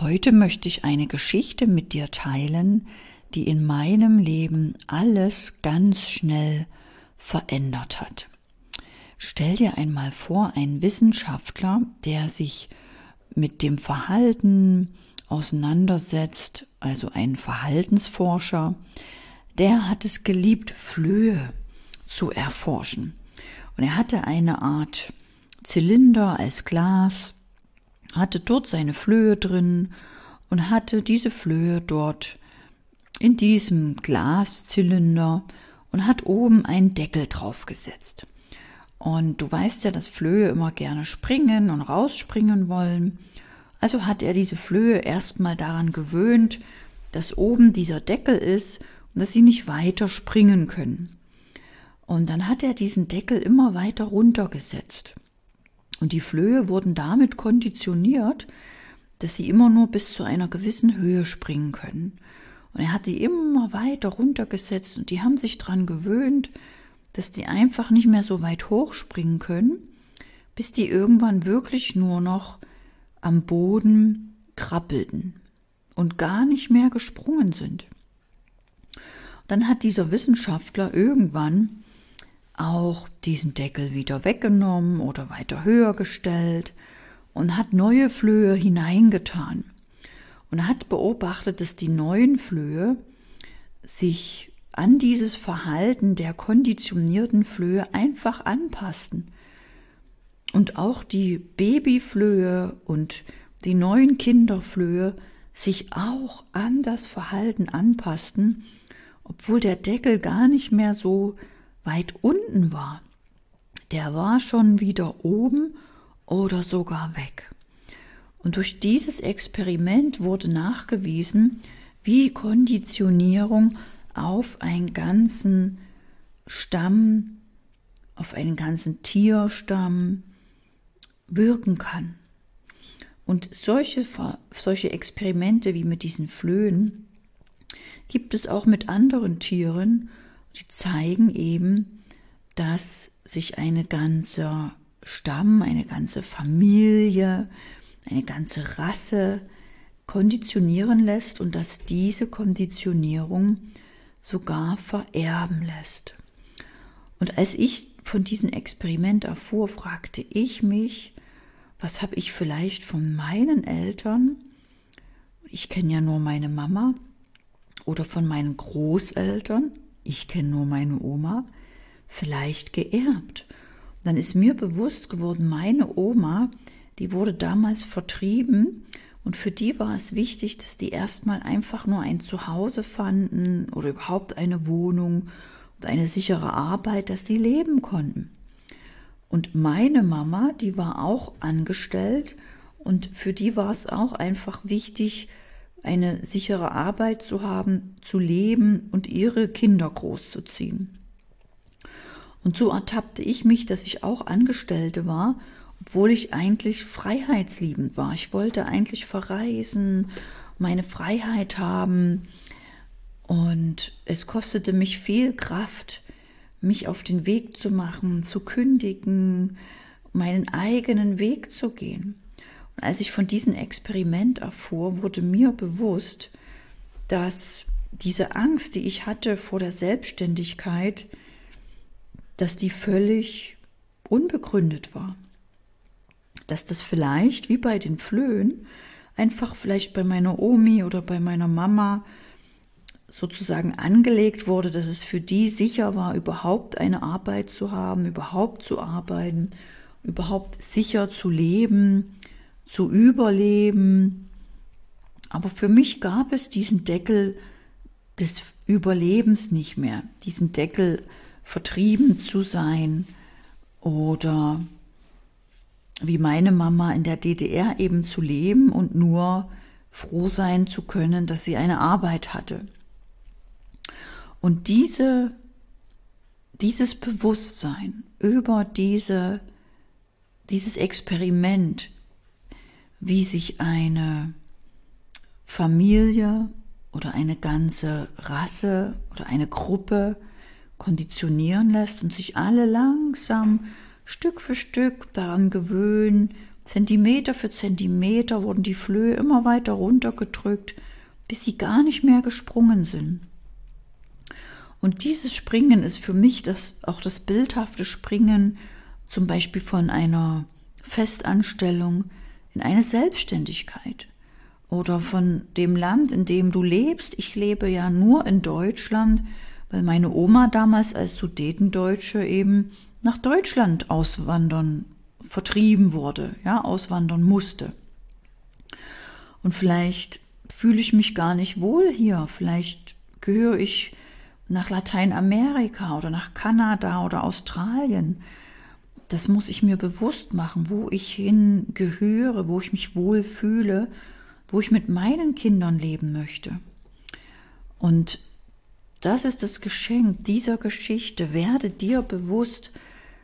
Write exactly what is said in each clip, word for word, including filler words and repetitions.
Heute möchte ich eine Geschichte mit dir teilen, die in meinem Leben alles ganz schnell verändert hat. Stell dir einmal vor, ein Wissenschaftler, der sich mit dem Verhalten auseinandersetzt, also ein Verhaltensforscher, der hat es geliebt, Flöhe zu erforschen. Und er hatte eine Art Zylinder als Glas, hatte dort seine Flöhe drin und hatte diese Flöhe dort in diesem Glaszylinder und hat oben einen Deckel draufgesetzt. Und du weißt ja, dass Flöhe immer gerne springen und rausspringen wollen. Also hat er diese Flöhe erstmal daran gewöhnt, dass oben dieser Deckel ist und dass sie nicht weiter springen können. Und dann hat er diesen Deckel immer weiter runtergesetzt. Und die Flöhe wurden damit konditioniert, dass sie immer nur bis zu einer gewissen Höhe springen können. Und er hat sie immer weiter runtergesetzt und die haben sich daran gewöhnt, dass die einfach nicht mehr so weit hoch springen können, bis die irgendwann wirklich nur noch am Boden krabbelten und gar nicht mehr gesprungen sind. Dann hat dieser Wissenschaftler irgendwann auch diesen Deckel wieder weggenommen oder weiter höher gestellt und hat neue Flöhe hineingetan und hat beobachtet, dass die neuen Flöhe sich an dieses Verhalten der konditionierten Flöhe einfach anpassten. Und auch die Babyflöhe und die neuen Kinderflöhe sich auch an das Verhalten anpassten, obwohl der Deckel gar nicht mehr so weit unten war. Der war schon wieder oben oder sogar weg. Und durch dieses Experiment wurde nachgewiesen, wie Konditionierung auf einen ganzen Stamm, auf einen ganzen Tierstamm wirken kann. Und solche, solche Experimente wie mit diesen Flöhen gibt es auch mit anderen Tieren. Die zeigen eben, dass sich eine ganze Stamm, eine ganze Familie, eine ganze Rasse konditionieren lässt und dass diese Konditionierung sogar vererben lässt. Und als ich von diesem Experiment erfuhr, fragte ich mich, was habe ich vielleicht von meinen Eltern, ich kenne ja nur meine Mama, oder von meinen Großeltern, ich kenne nur meine Oma, vielleicht geerbt. Dann ist mir bewusst geworden, meine Oma, die wurde damals vertrieben und für die war es wichtig, dass die erstmal einfach nur ein Zuhause fanden oder überhaupt eine Wohnung und eine sichere Arbeit, dass sie leben konnten. Und meine Mama, die war auch angestellt und für die war es auch einfach wichtig, eine sichere Arbeit zu haben, zu leben und ihre Kinder großzuziehen. Und so ertappte ich mich, dass ich auch Angestellte war, obwohl ich eigentlich freiheitsliebend war. Ich wollte eigentlich verreisen, meine Freiheit haben und es kostete mich viel Kraft, mich auf den Weg zu machen, zu kündigen, meinen eigenen Weg zu gehen. Und als ich von diesem Experiment erfuhr, wurde mir bewusst, dass diese Angst, die ich hatte vor der Selbstständigkeit, dass die völlig unbegründet war. Dass das vielleicht, wie bei den Flöhen, einfach vielleicht bei meiner Omi oder bei meiner Mama sozusagen angelegt wurde, dass es für die sicher war, überhaupt eine Arbeit zu haben, überhaupt zu arbeiten, überhaupt sicher zu leben, zu überleben. Aber für mich gab es diesen Deckel des Überlebens nicht mehr, diesen Deckel vertrieben zu sein oder wie meine Mama in der D D R eben zu leben und nur froh sein zu können, dass sie eine Arbeit hatte. Und diese, dieses Bewusstsein über diese, dieses Experiment, wie sich eine Familie oder eine ganze Rasse oder eine Gruppe konditionieren lässt und sich alle langsam Stück für Stück daran gewöhnen, Zentimeter für Zentimeter wurden die Flöhe immer weiter runtergedrückt, bis sie gar nicht mehr gesprungen sind. Und dieses Springen ist für mich das, auch das bildhafte Springen, zum Beispiel von einer Festanstellung in eine Selbstständigkeit oder von dem Land, in dem du lebst. Ich lebe ja nur in Deutschland, weil meine Oma damals als Sudetendeutsche eben nach Deutschland auswandern, vertrieben wurde, ja, auswandern musste. Und vielleicht fühle ich mich gar nicht wohl hier, vielleicht gehöre ich nach Lateinamerika oder nach Kanada oder Australien. Das muss ich mir bewusst machen, wo ich hingehöre, wo ich mich wohl fühle, wo ich mit meinen Kindern leben möchte. Und das ist das Geschenk dieser Geschichte. Werde dir bewusst,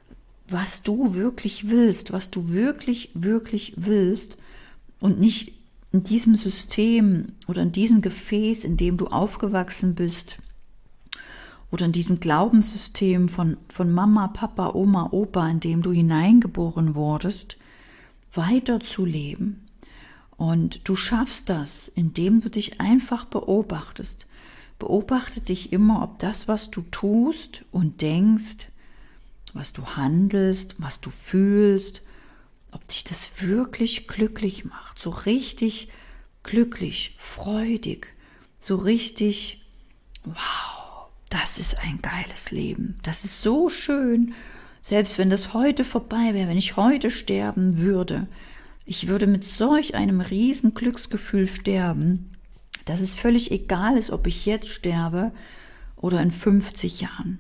was du wirklich willst, was du wirklich, wirklich willst und nicht in diesem System oder in diesem Gefäß, in dem du aufgewachsen bist, oder in diesem Glaubenssystem von, von Mama, Papa, Oma, Opa, in dem du hineingeboren wurdest, weiterzuleben. Und du schaffst das, indem du dich einfach beobachtest. Beobachte dich immer, ob das, was du tust und denkst, was du handelst, was du fühlst, ob dich das wirklich glücklich macht, so richtig glücklich, freudig, so richtig, wow. Das ist ein geiles Leben. Das ist so schön. Selbst wenn das heute vorbei wäre, wenn ich heute sterben würde, ich würde mit solch einem riesen Glücksgefühl sterben, dass es völlig egal ist, ob ich jetzt sterbe oder in fünfzig Jahren.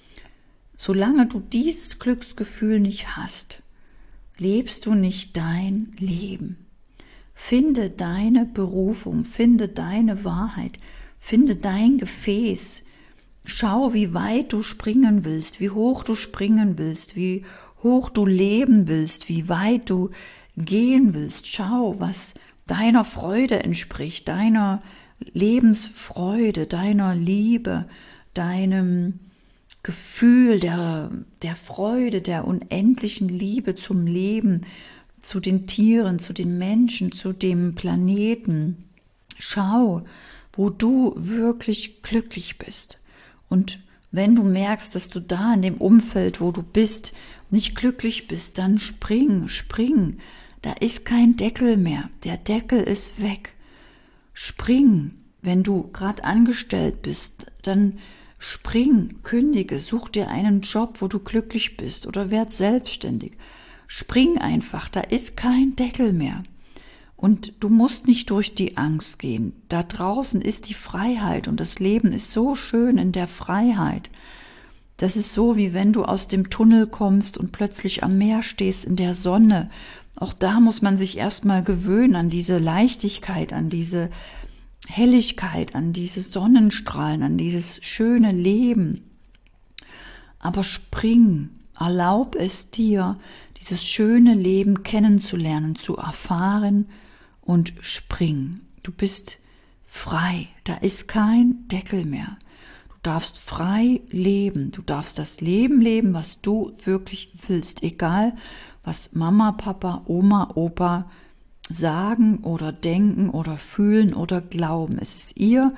Solange du dieses Glücksgefühl nicht hast, lebst du nicht dein Leben. Finde deine Berufung, finde deine Wahrheit, finde dein Gefäß. Schau, wie weit du springen willst, wie hoch du springen willst, wie hoch du leben willst, wie weit du gehen willst. Schau, was deiner Freude entspricht, deiner Lebensfreude, deiner Liebe, deinem Gefühl der, der Freude, der unendlichen Liebe zum Leben, zu den Tieren, zu den Menschen, zu dem Planeten. Schau, wo du wirklich glücklich bist. Und wenn du merkst, dass du da in dem Umfeld, wo du bist, nicht glücklich bist, dann spring, spring. Da ist kein Deckel mehr. Der Deckel ist weg. Spring. Wenn du gerade angestellt bist, dann spring, kündige, such dir einen Job, wo du glücklich bist oder werd selbstständig. Spring einfach. Da ist kein Deckel mehr. Und du musst nicht durch die Angst gehen. Da draußen ist die Freiheit und das Leben ist so schön in der Freiheit. Das ist so, wie wenn du aus dem Tunnel kommst und plötzlich am Meer stehst in der Sonne. Auch da muss man sich erstmal gewöhnen an diese Leichtigkeit, an diese Helligkeit, an diese Sonnenstrahlen, an dieses schöne Leben. Aber spring, erlaub es dir, dieses schöne Leben kennenzulernen, zu erfahren, und spring. Du bist frei. Da ist kein Deckel mehr. Du darfst frei leben. Du darfst das Leben leben, was du wirklich willst. Egal, was Mama, Papa, Oma, Opa sagen oder denken oder fühlen oder glauben. Es ist ihr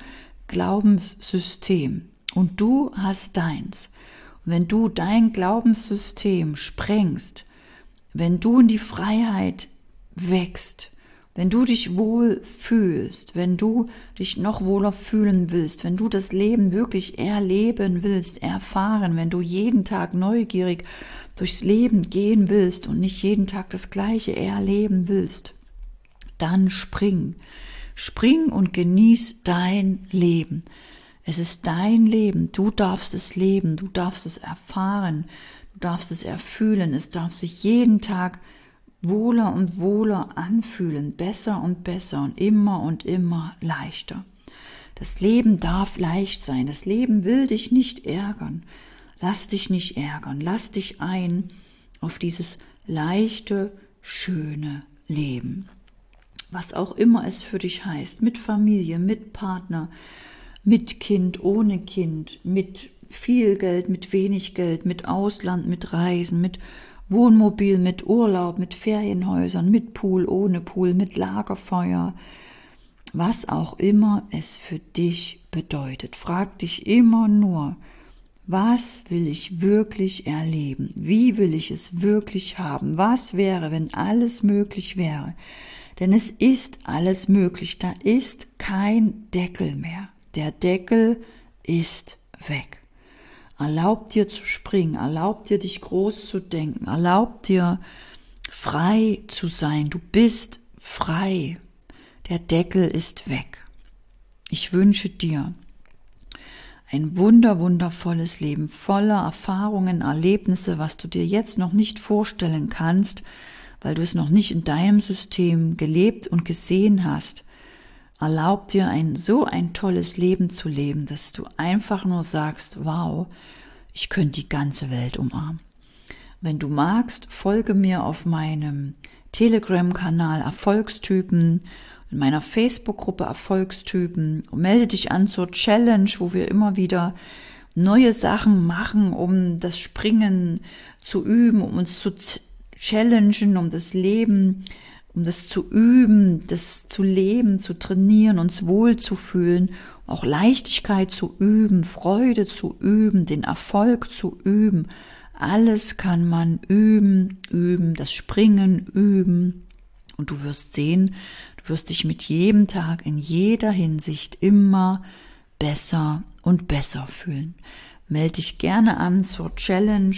Glaubenssystem. Und du hast deins. Und wenn du dein Glaubenssystem sprengst, wenn du in die Freiheit wächst, wenn du dich wohl fühlst, wenn du dich noch wohler fühlen willst, wenn du das Leben wirklich erleben willst, erfahren, wenn du jeden Tag neugierig durchs Leben gehen willst und nicht jeden Tag das Gleiche erleben willst, dann spring. Spring und genieß dein Leben. Es ist dein Leben. Du darfst es leben. Du darfst es erfahren. Du darfst es erfühlen. Es darf sich jeden Tag wohler und wohler anfühlen. Besser und besser und immer und immer leichter. Das Leben darf leicht sein. Das Leben will dich nicht ärgern. Lass dich nicht ärgern. Lass dich ein auf dieses leichte, schöne Leben. Was auch immer es für dich heißt, mit Familie, mit Partner, mit Kind, ohne Kind, mit viel Geld, mit wenig Geld, mit Ausland, mit Reisen, mit Wohnmobil mit Urlaub, mit Ferienhäusern, mit Pool, ohne Pool, mit Lagerfeuer, was auch immer es für dich bedeutet. Frag dich immer nur, was will ich wirklich erleben? Wie will ich es wirklich haben? Was wäre, wenn alles möglich wäre? Denn es ist alles möglich, da ist kein Deckel mehr. Der Deckel ist weg. Erlaub dir zu springen, erlaub dir dich groß zu denken, erlaub dir frei zu sein. Du bist frei. Der Deckel ist weg. Ich wünsche dir ein wunder, wundervolles Leben voller Erfahrungen, Erlebnisse, was du dir jetzt noch nicht vorstellen kannst, weil du es noch nicht in deinem System gelebt und gesehen hast. Erlaub dir ein so ein tolles Leben zu leben, dass du einfach nur sagst, wow, ich könnte die ganze Welt umarmen. Wenn du magst, folge mir auf meinem Telegram-Kanal Erfolgstypen, in meiner Facebook-Gruppe Erfolgstypen, melde dich an zur Challenge, wo wir immer wieder neue Sachen machen, um das Springen zu üben, um uns zu challengen, um das Leben, um das zu üben, das zu leben, zu trainieren, uns wohlzufühlen, auch Leichtigkeit zu üben, Freude zu üben, den Erfolg zu üben. Alles kann man üben, üben, das Springen üben. Und du wirst sehen, du wirst dich mit jedem Tag in jeder Hinsicht immer besser und besser fühlen. Melde dich gerne an zur Challenge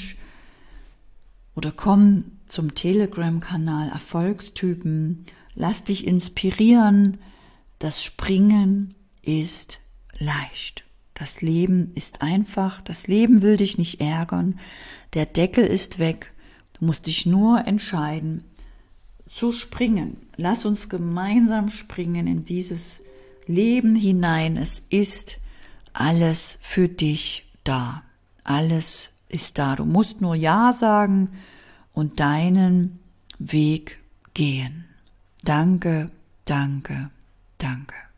oder komm zum Telegram-Kanal Erfolgstypen. Lass dich inspirieren. Das Springen ist leicht. Das Leben ist einfach. Das Leben will dich nicht ärgern. Der Deckel ist weg. Du musst dich nur entscheiden, zu springen. Lass uns gemeinsam springen in dieses Leben hinein. Es ist alles für dich da. Alles ist da. Du musst nur Ja sagen und deinen Weg gehen. Danke, danke, danke.